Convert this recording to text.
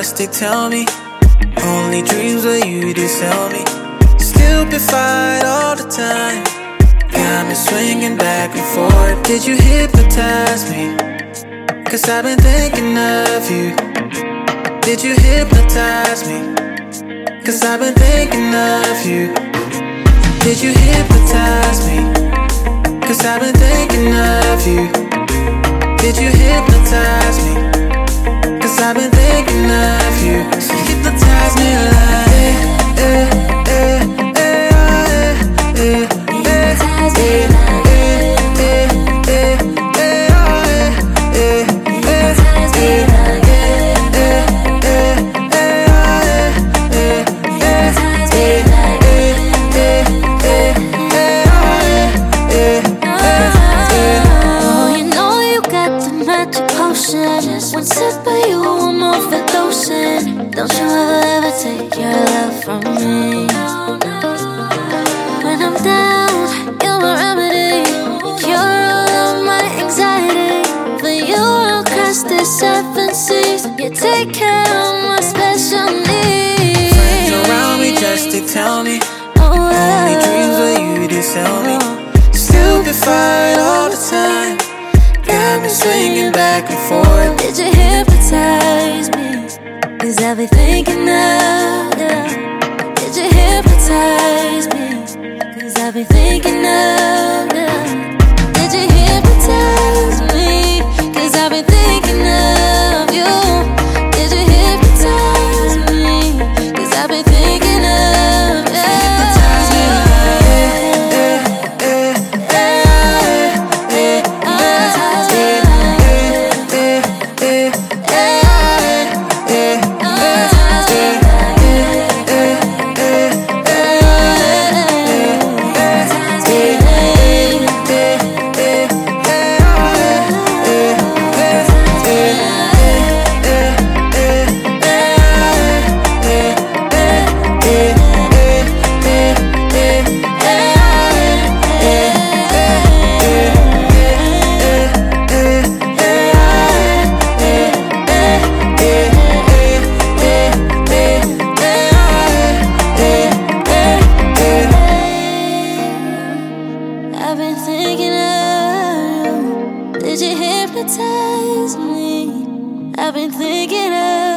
majestic, tell me. Only dreams of you do sell me. Stupefied all the time. Got me swinging back and forth. Did you hypnotize me? Cause I've been thinking of you. Did you hypnotize me? Cause I've been thinking of you. Did you hypnotize me? Cause I've been thinking of you. Did you hypnotize me? Cause I've been thinking of you. So hypnotize me like hypnotize me like one sip of you, one more for lotion. Don't you ever take your love from me. When I'm down, you're my remedy. You're all of my anxiety. For you, I'll cross the 7 seas. You take care of my special needs. Friends around me just to tell me. Only dreams of you do sell me. Stupefied all the time. Got me swinging back and forth. Did you hypnotize me? Cause I've been thinking of you. Did you hypnotize me? Cause I've been thinking of you. Did you hypnotize me? Cause I've been thinking of you. Did you hypnotize me? Cause I've been thinking of you. Hypnotize me I've been thinking of you. Did you hypnotize me? I've been thinking of